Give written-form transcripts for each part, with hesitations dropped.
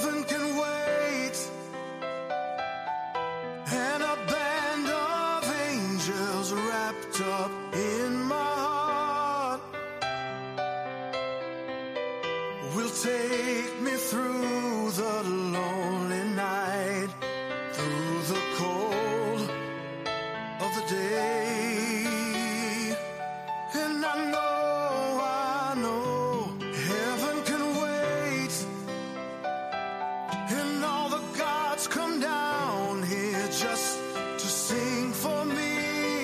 Heaven can wait, and a band of angels wrapped up in my heart will take me through the lonely night, through the cold of the day. And I know heaven can wait, and all the gods come down here just to sing for me.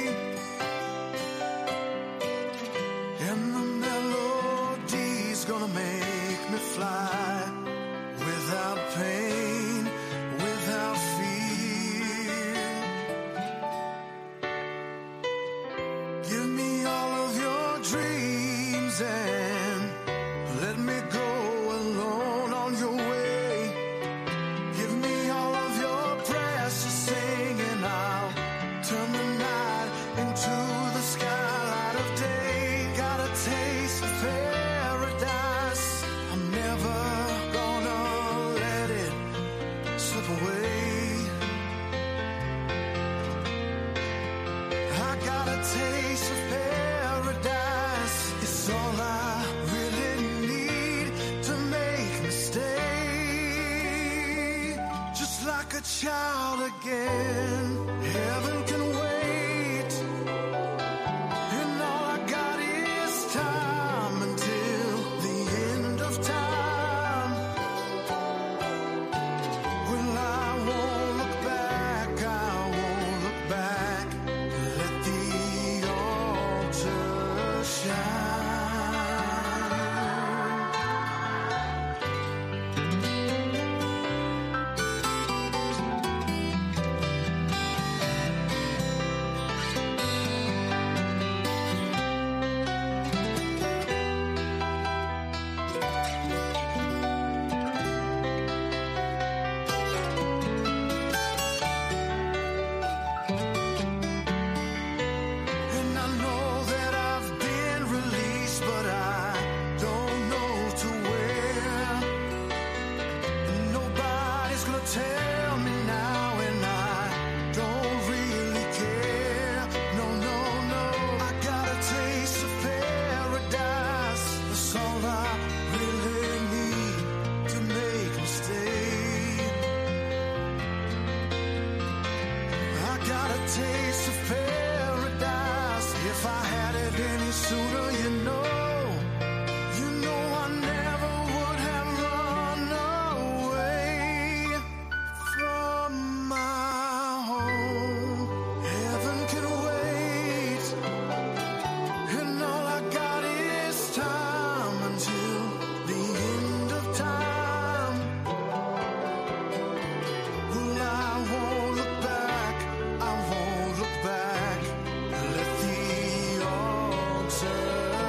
And the melody's gonna make me fly without pain, without fear. Give me all of your dreams and let me go alone on your way. Give me all of your prayers to sing, and I'll turn the night into the skylight of day. Got a taste of paradise, I'm never gonna let it slip away. I got a taste of paradise, it's all I really need to make me stay. Just like a child again, heaven can wait, and all I got is time until the end of time. Well, I won't look back, I won't look back. Let the altar shine. And I know that I've been released, but I don't know to where. And nobody's gonna tell me now, and I don't really care. No, no, no. I got a taste of paradise, that's all I really need to make me stay. I got a taste of paradise. If I had it any sooner, you know I never would have run away from my home. Heaven can wait, and all I got is time until the end of time. Well, I won't look back, I won't look back. Let the altar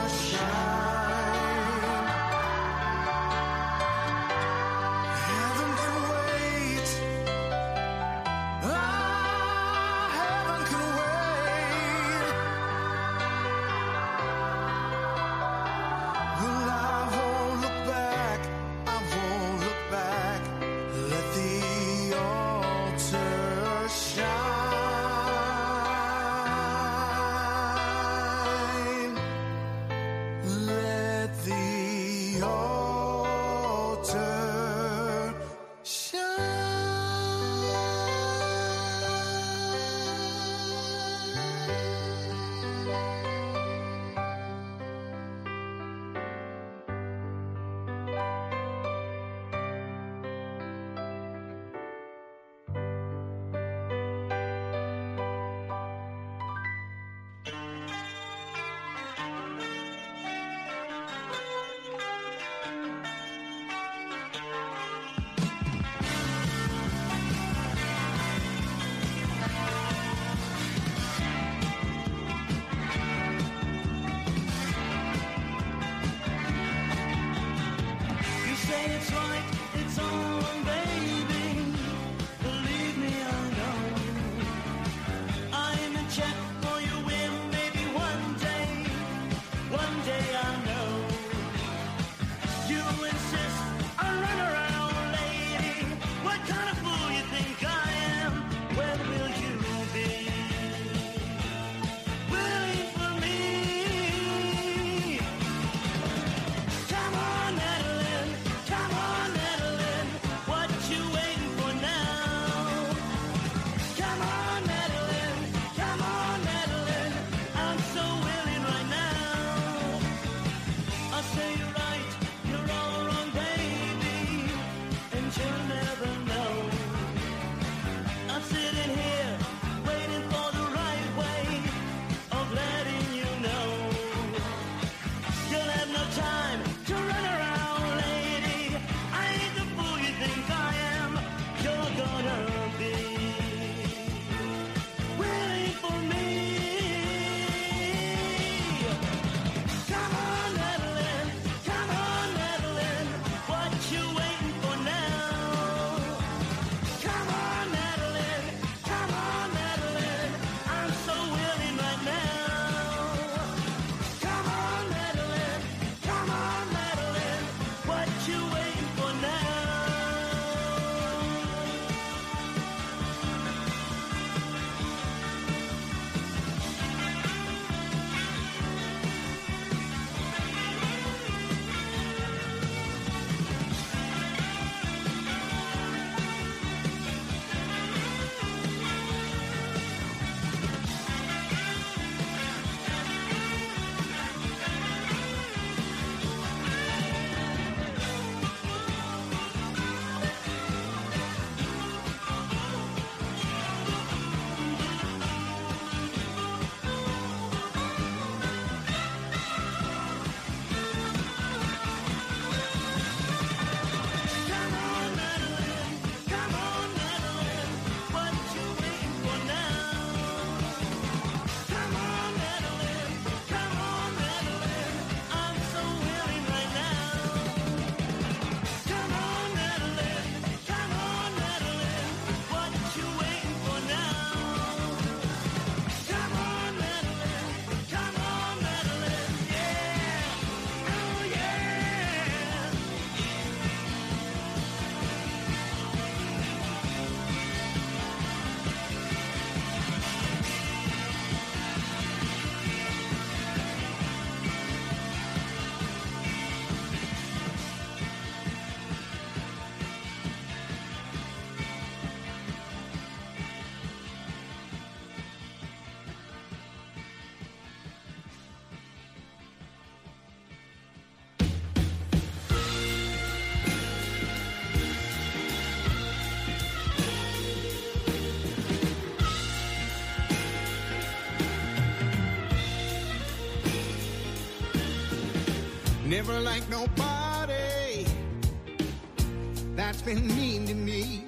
Never like nobody that's been mean to me.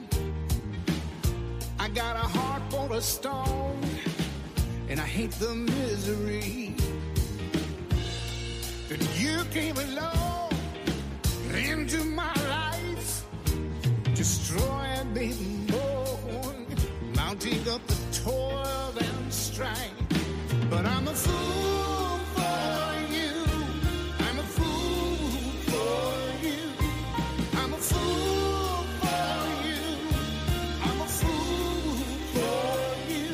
I got a heart full of stone, and I hate the misery that you came along into my life, destroying me more, mounting up the toil and strife. But I'm a fool for you. I'm a fool for you. I'm a fool for you. I'm a fool for you.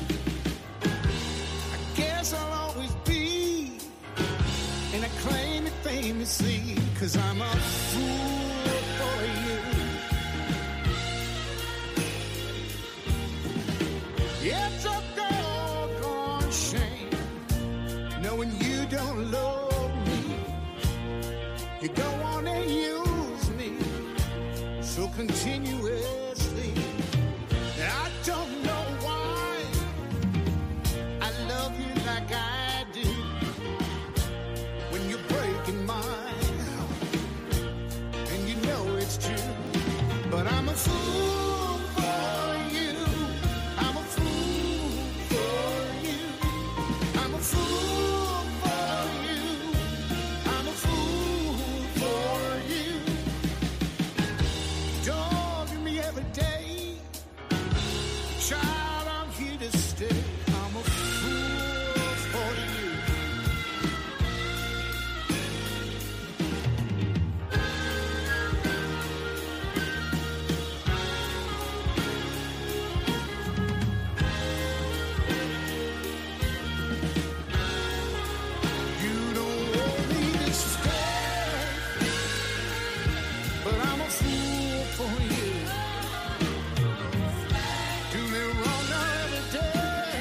I guess I'll always be, and I claim it famously, 'cause I'm a fool for you. It's a doggone shame knowing you don't love me. You go on and use me so continuously. I don't know why I love you like I do when you're breaking my heart, and you know it's true. But I'm a fool for you. I'm a fool for you. I'm a fool for you. I'm a fool for you. Dogging me every day. Child, I'm here to stay. I'm a fool for you. You don't want me to stay, but I'm a fool for you. Do me wrong every day,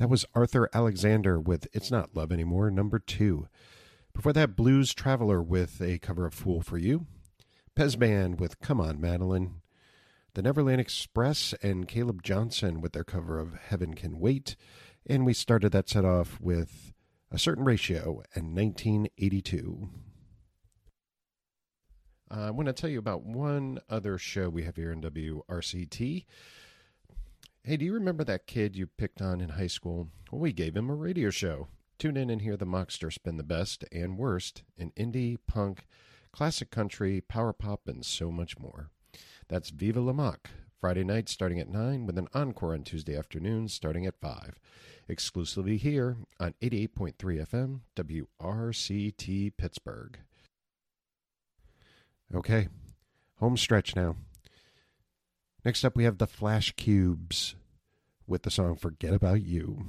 That was Arthur Alexander with It's Not Love Anymore, number 2. Before that, Blues Traveler with a cover of Fool for You. Pez Band with Come On, Madeline. The Neverland Express and Caleb Johnson with their cover of Heaven Can Wait. And we started that set off with A Certain Ratio in 1982. I want to tell you about one other show we have here in WRCT. Hey, do you remember that kid you picked on in high school? Well, we gave him a radio show. Tune in and hear the Mockster spin the best and worst in indie, punk, classic country, power pop, and so much more. That's Viva La Mock, Friday night starting at 9 with an encore on Tuesday afternoons starting at 5. Exclusively here on 88.3 FM, WRCT Pittsburgh. Okay, home stretch now. Next up we have the Flash Cubes with the song Forget About You.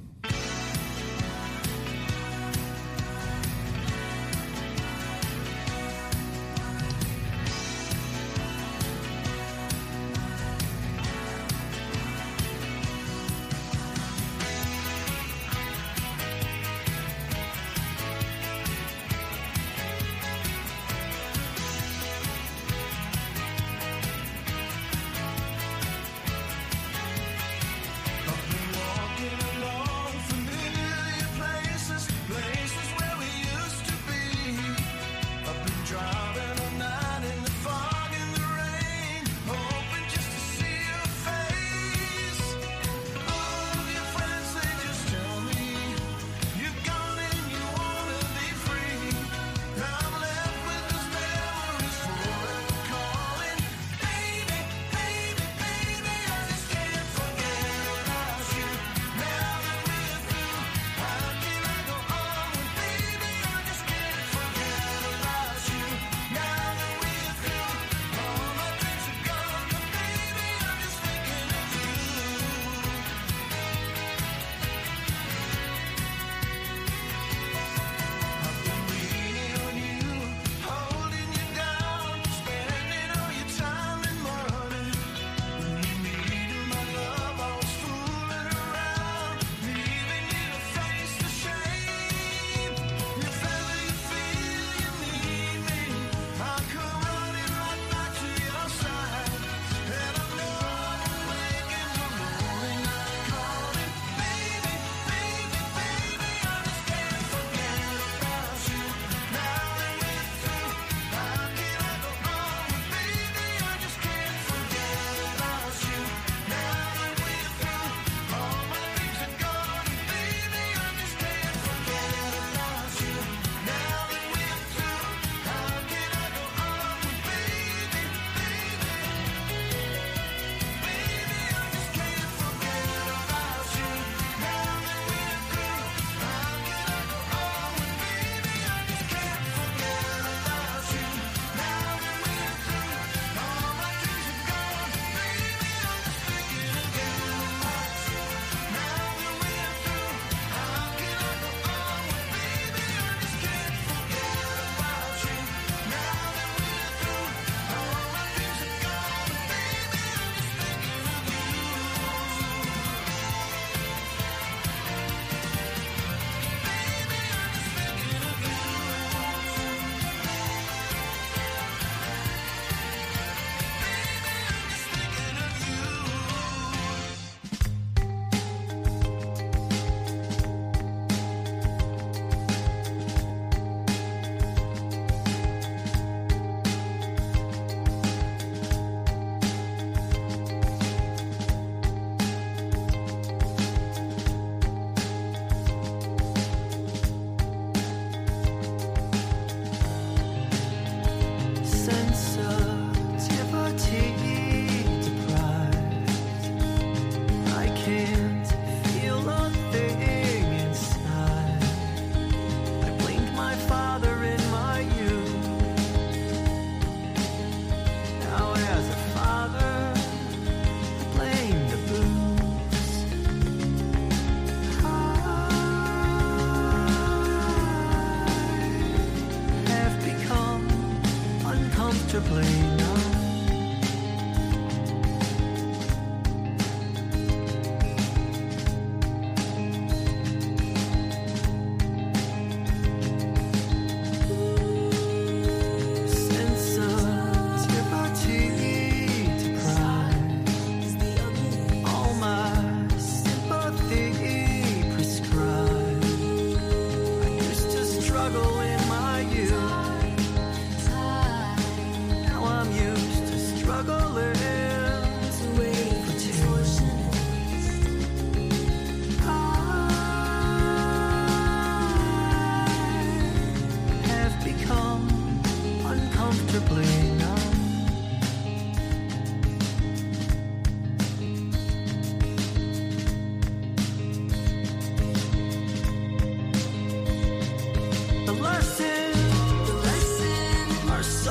lessons are so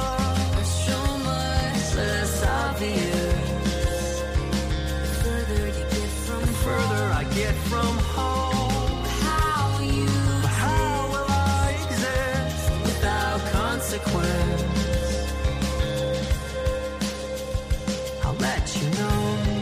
much less obvious. The further I get from home, how will I exist without consequence? I'll let you know.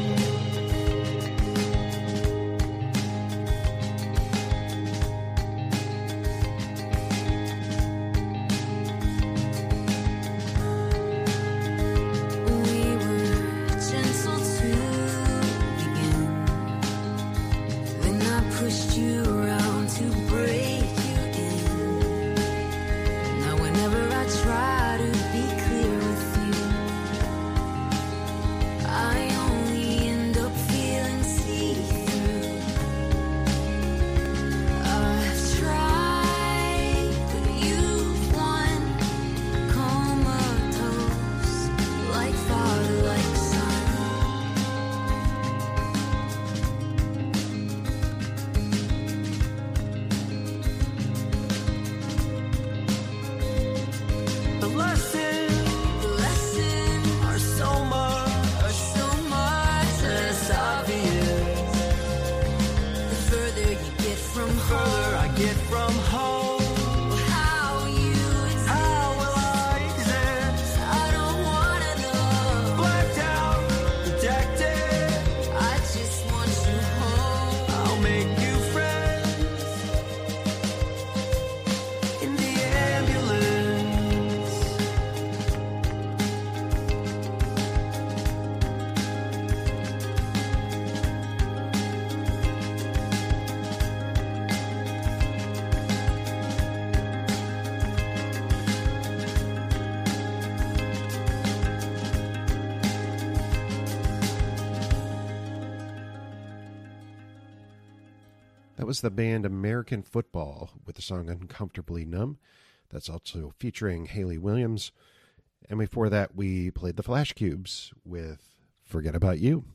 That was the band American Football with the song Uncomfortably Numb. That's also featuring Hayley Williams. And before that, we played the Flash Cubes with Forget About You.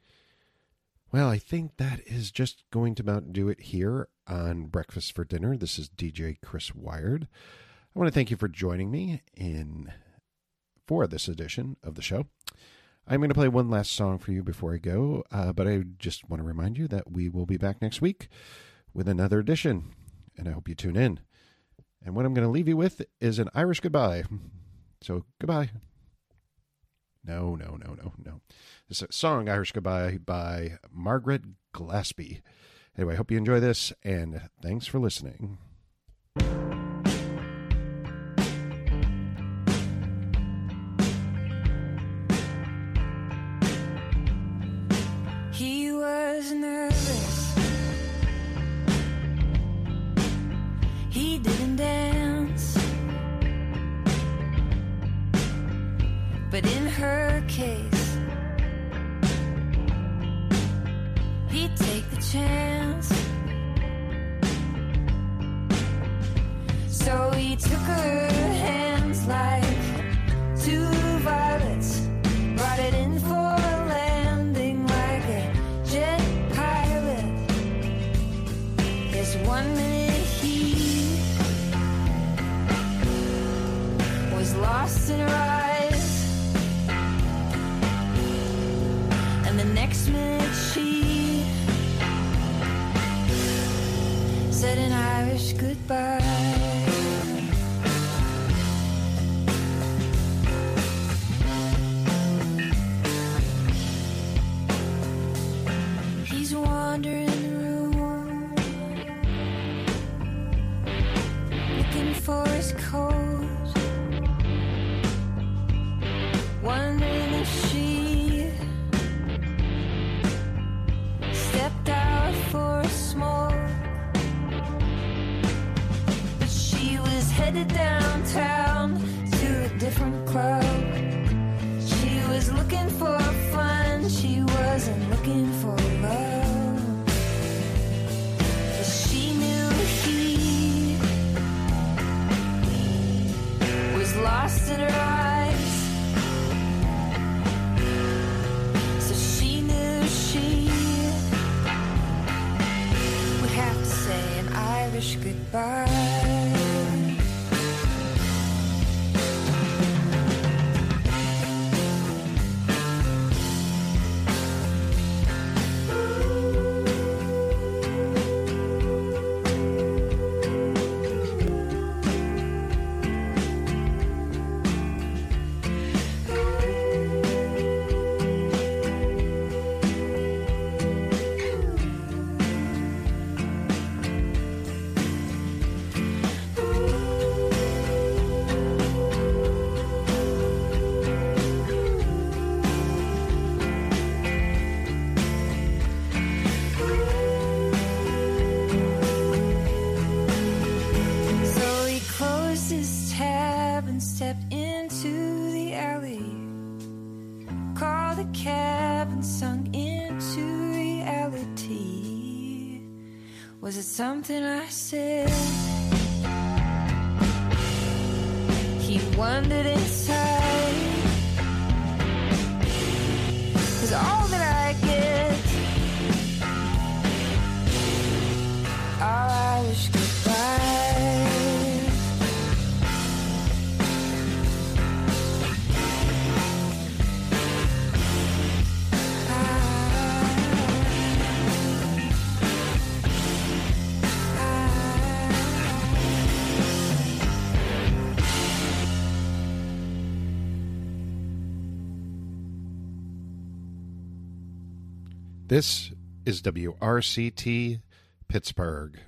Well, I think that is just going to about do it here on Breakfast for Dinner. This is DJ Chris Wired. I want to thank you for joining me for this edition of the show. I'm going to play one last song for you before I go, but I just want to remind you that we will be back next week with another edition, and I hope you tune in. And what I'm going to leave you with is an Irish goodbye. So, goodbye. No. This is a song, Irish Goodbye, by Margaret Glaspie. Anyway, I hope you enjoy this, and thanks for listening. He was nervous. He didn't dance. But in her case, he'd take the chance. So he took her hands like two violets, brought it in for a landing like a jet pilot. Yes, 1 minute he was lost in her eyes, and the next minute she said an Irish goodbye. He's wandering the room, looking for his coat, wondering if she stepped out for a smoke. But she was headed downtown to a different club. She was looking for fun, she wasn't looking for love. But she knew he was lost in her eyes. So she knew she would have to say an Irish goodbye. Was it something I said? He wondered inside. 'Cause all that I get are Irish goodbyes. This is WRCT Pittsburgh.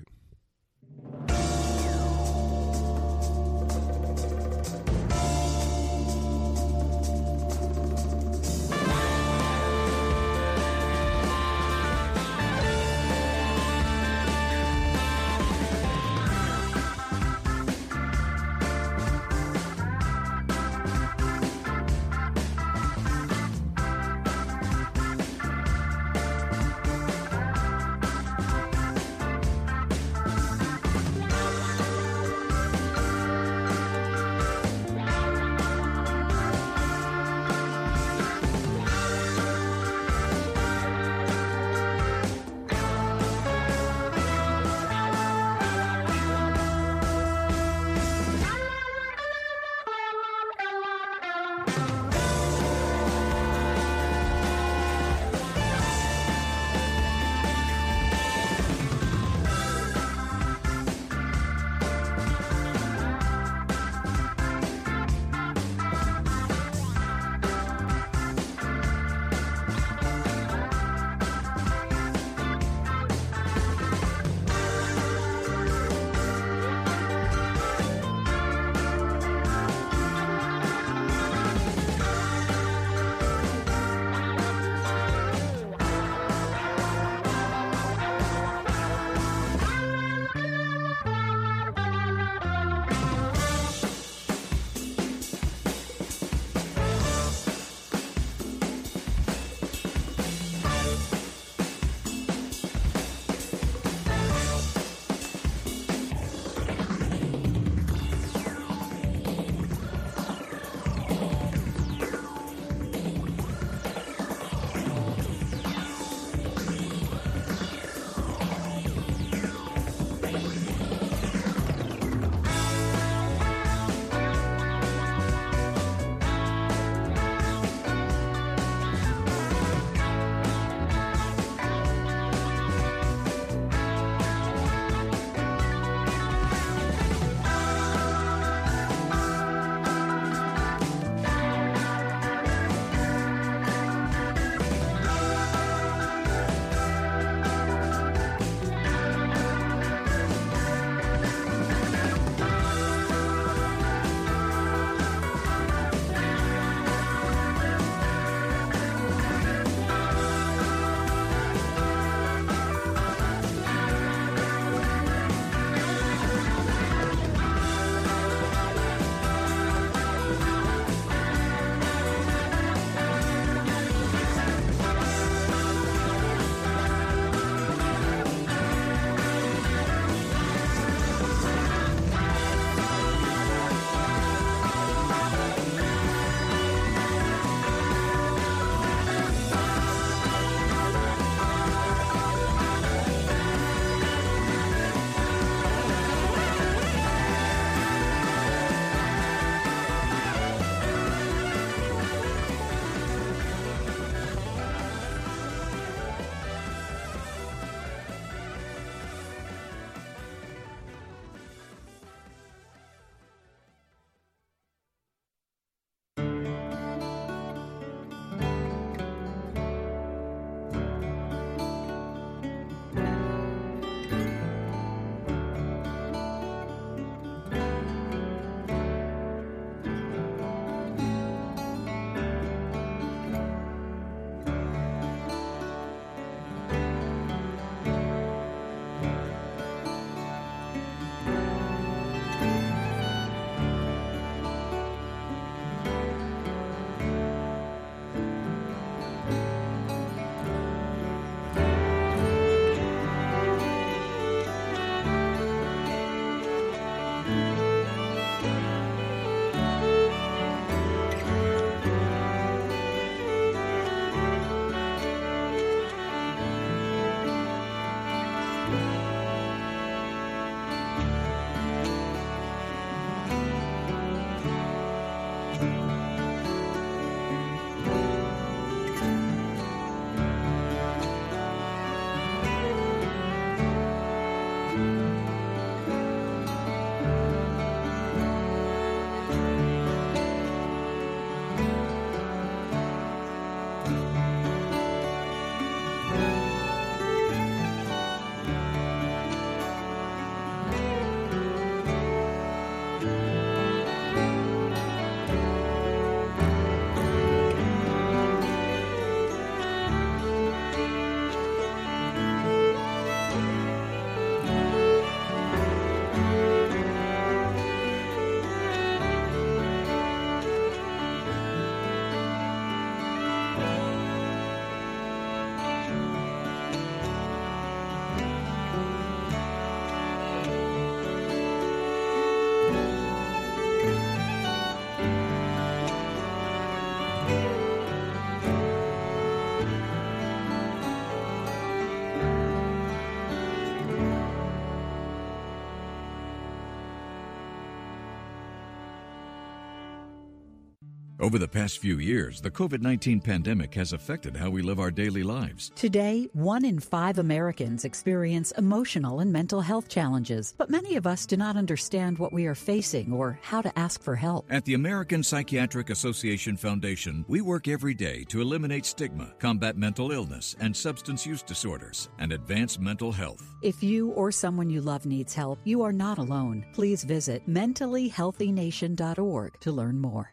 Over the past few years, the COVID-19 pandemic has affected how we live our daily lives. Today, 1 in 5 Americans experience emotional and mental health challenges, but many of us do not understand what we are facing or how to ask for help. At the American Psychiatric Association Foundation, we work every day to eliminate stigma, combat mental illness and substance use disorders, and advance mental health. If you or someone you love needs help, you are not alone. Please visit mentallyhealthynation.org to learn more.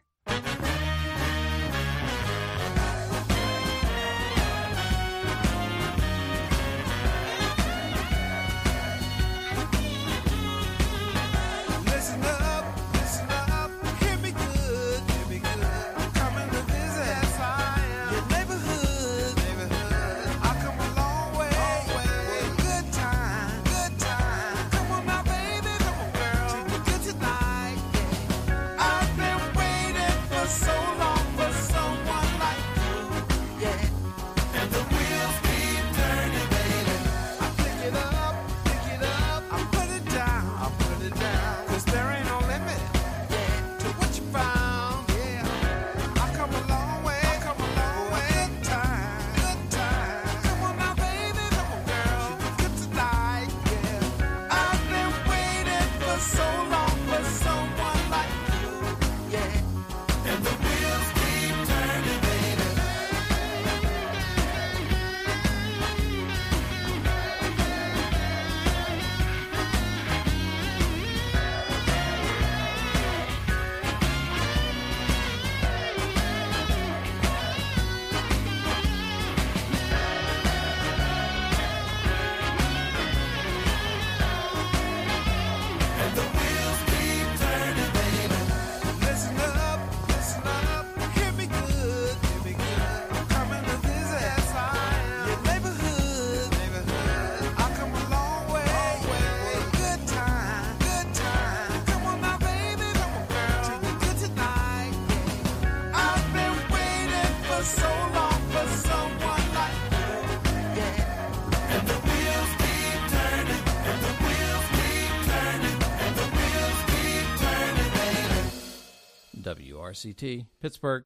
WRCT, Pittsburgh.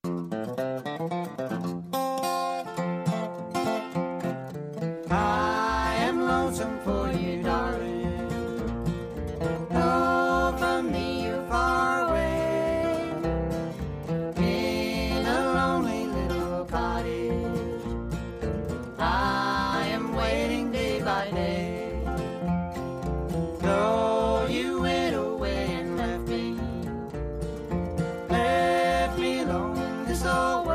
I am lonesome for you, darling. Oh, from me you're far away, in a lonely little cottage. I am waiting day by day. Though you went away and left me alone this old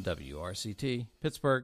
WRCT, Pittsburgh.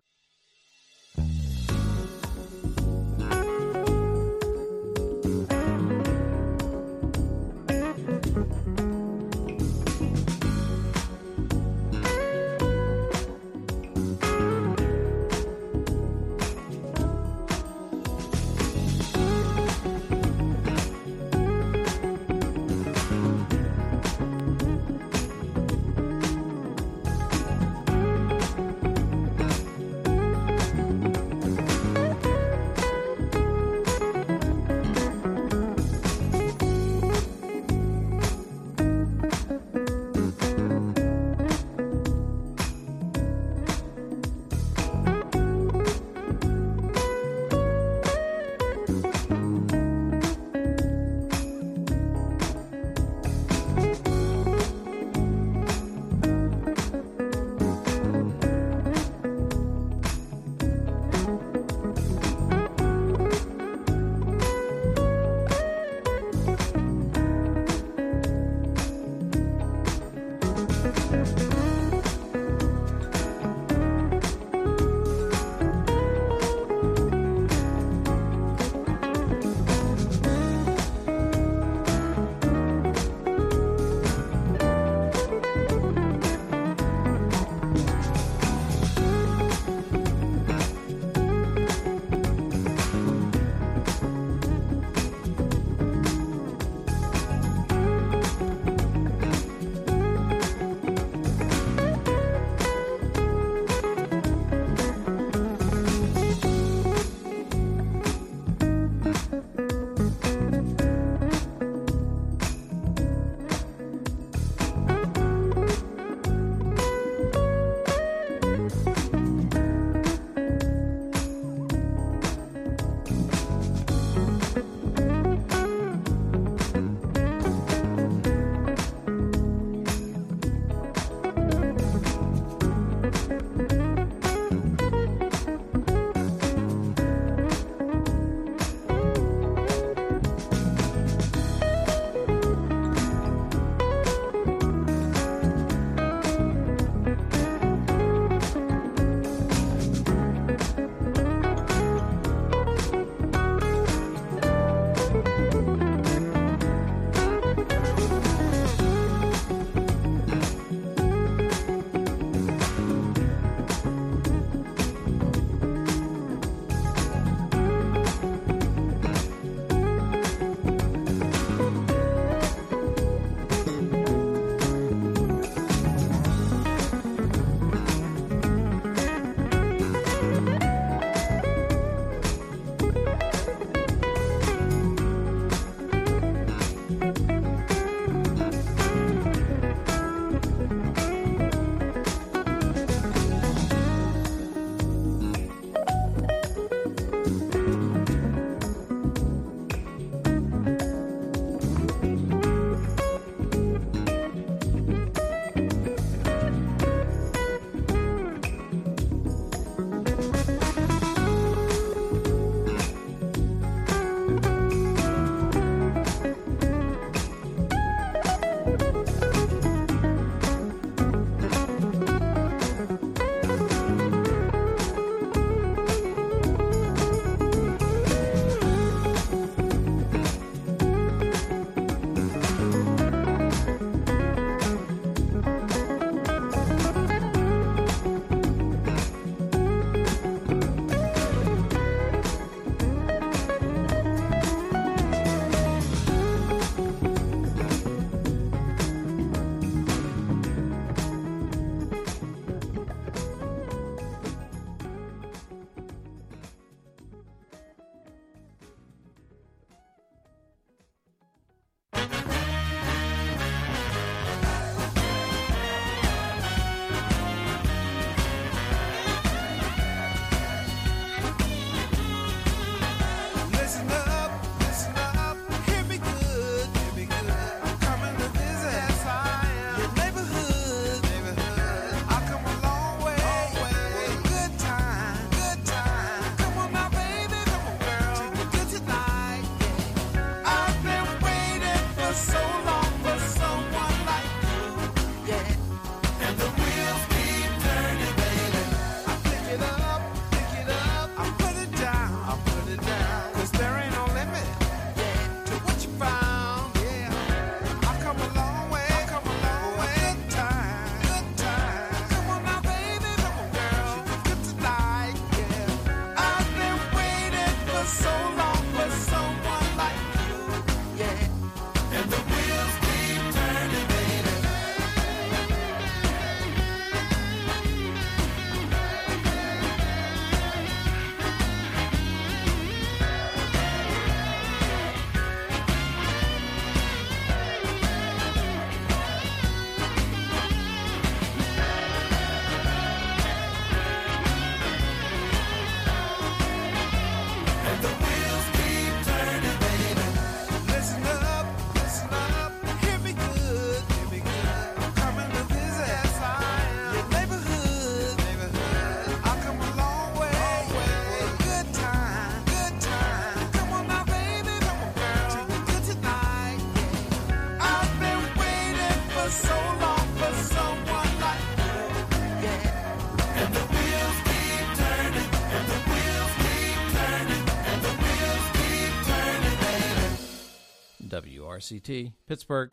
never so long for someone like you. Yeah. And the wheels keep turning, and the wheels keep turning, and the wheels keep turning, baby. WRCT, Pittsburgh.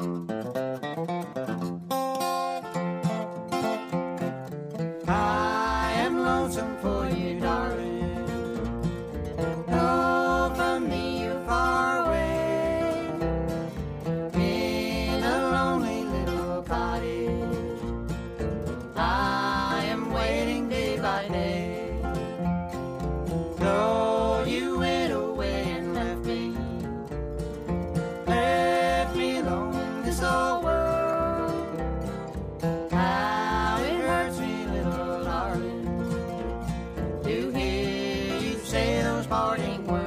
I am lonesome for you, darling. Oh, from me you're far away, in a lonely little cottage. I am waiting day by day. Though you went away and left me alone in this old world. How it hurts me, little darling, to hear you say those parting words.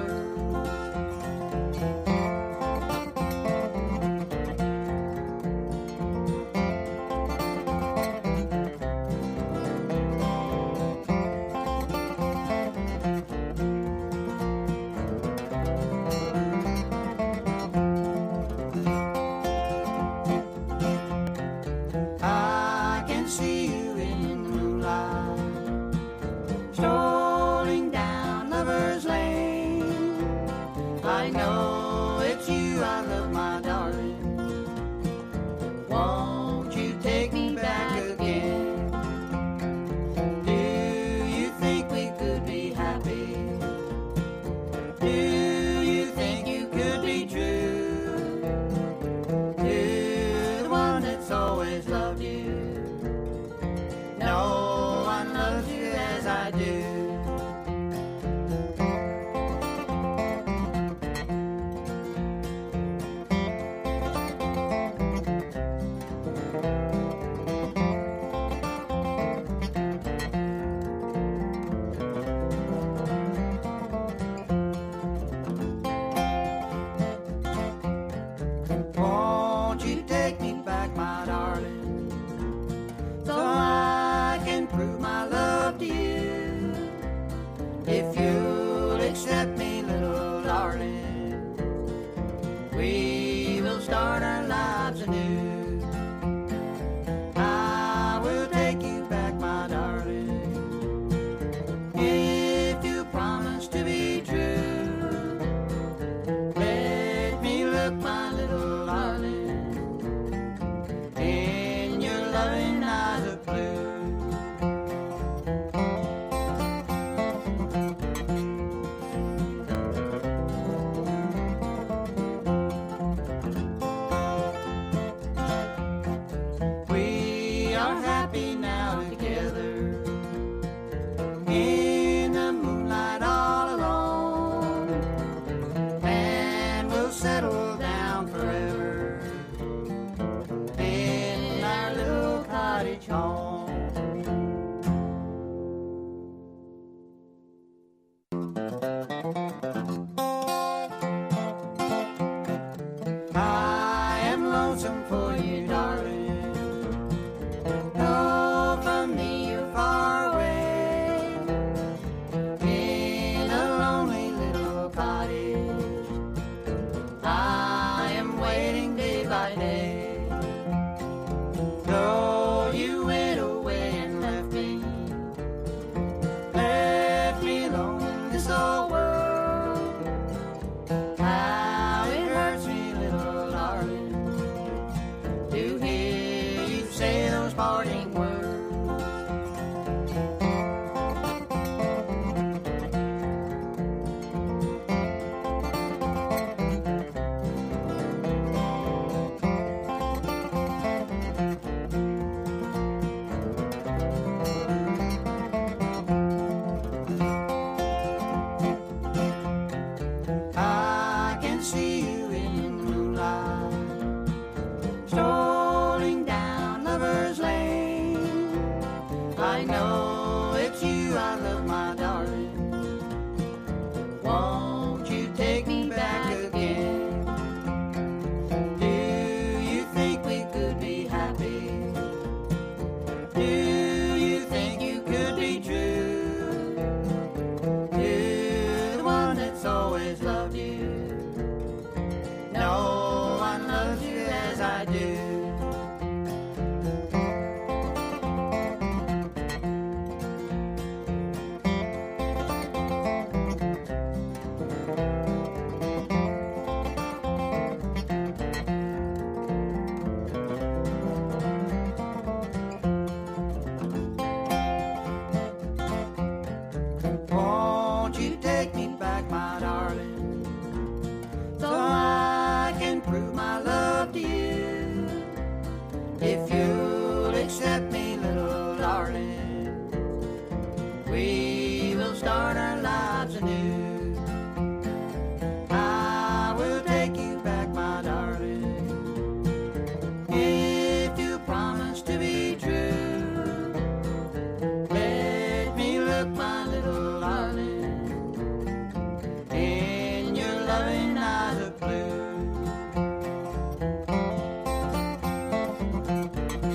I can see you in the moonlight, strolling down Lover's Lane. I know it's you I love, my darling. Won't you take me back again? Do you think we could be happy? Do you think you could be true to the one that's always loved you? No one loves you as I do. Won't you take me back, my darling, so I can prove my love to you? If you'll accept me, little darling, we will start our lives anew. I will take you back, my darling, if you promise to be true. Let me look, my little darling, in your loving eyes of blue. We are happy now together, in the moonlight all alone, and we'll settle down forever in our little cottage home. I am lonesome for you, darling. Oh, from me you're far away, in a lonely little cottage. I am waiting day by day. Though you went away and left me alone in this old world. How it hurts me, little darling, to hear you say those parting words. I can see you in the moonlight, strolling down Lover's Lane. If you'll accept me, little darling, we will start our lives anew. I will take you back, my darling, if you promise to be true. Let me look, my little darling, in your loving eyes of blue.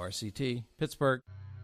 WRCT, Pittsburgh.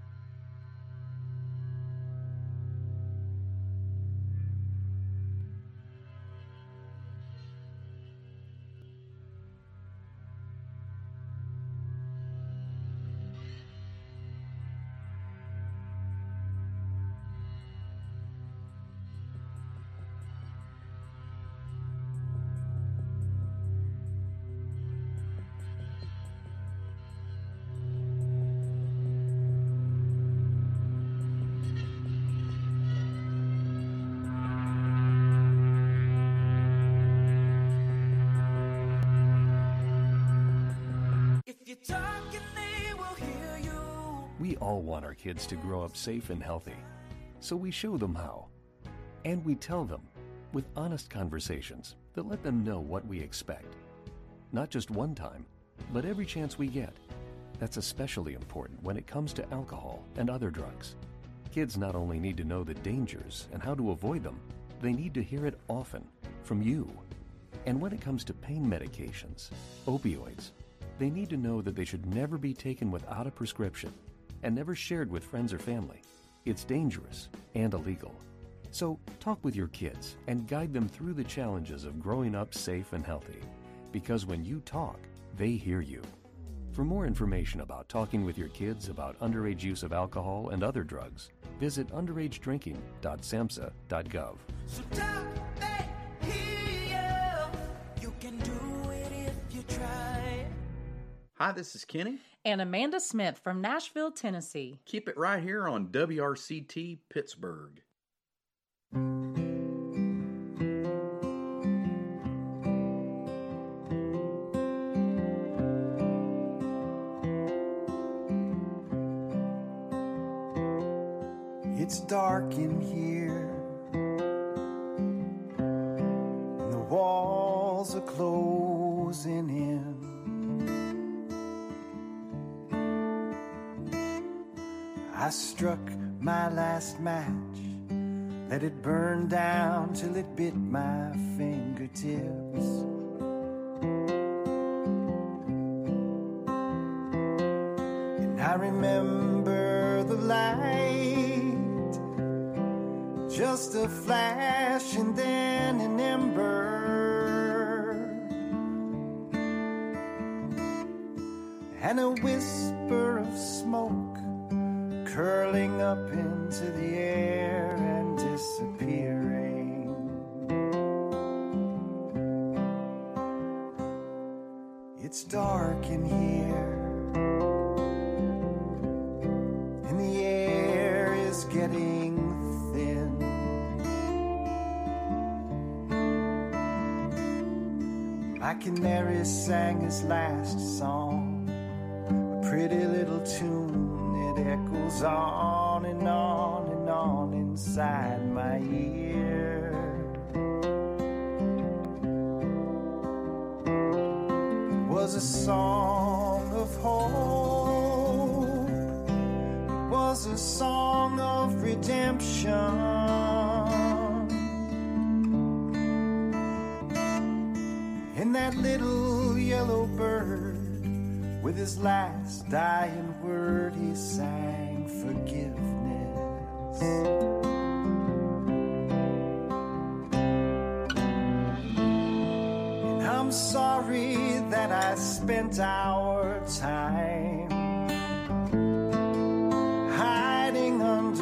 We all want our kids to grow up safe and healthy, so we show them how. And we tell them with honest conversations that let them know what we expect. Not just one time, but every chance we get. That's especially important when it comes to alcohol and other drugs. Kids not only need to know the dangers and how to avoid them, they need to hear it often from you. And when it comes to pain medications, opioids, they need to know that they should never be taken without a prescription and never shared with friends or family. It's dangerous and illegal. So talk with your kids and guide them through the challenges of growing up safe and healthy. Because when you talk, they hear you. For more information about talking with your kids about underage use of alcohol and other drugs, visit underagedrinking.samhsa.gov. So talk, they hear you. You can do it if you try. Hi, this is Kenny. And Amanda Smith from Nashville, Tennessee. Keep it right here on WRCT Pittsburgh. It's dark in here, and the walls are closing in. I struck my last match, let it burn down till it bit my fingertips. And I remember the light, just a flash and then an ember, and a whisper of smoke curling up into the air and disappearing. It's dark in here, and the air is getting thin. My canary sang his last song, a pretty little tune. It echoes on and on and on inside my ear. It was a song of hope. It was a song of redemption. And that little yellow bird, with his last dying word, he sang forgiveness. And I'm sorry that I spent our time hiding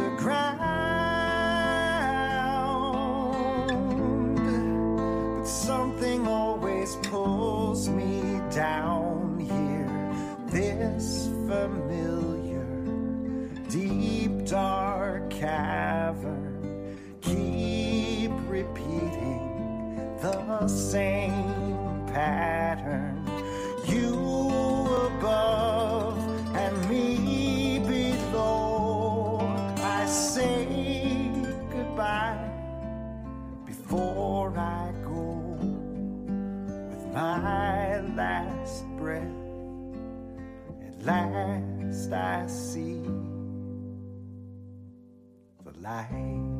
underground, but something always pulls me down here. This familiar, deep, dark cavern, keep repeating the same pattern. You above and me below. I say goodbye before I go with my last breath. Last I see the light.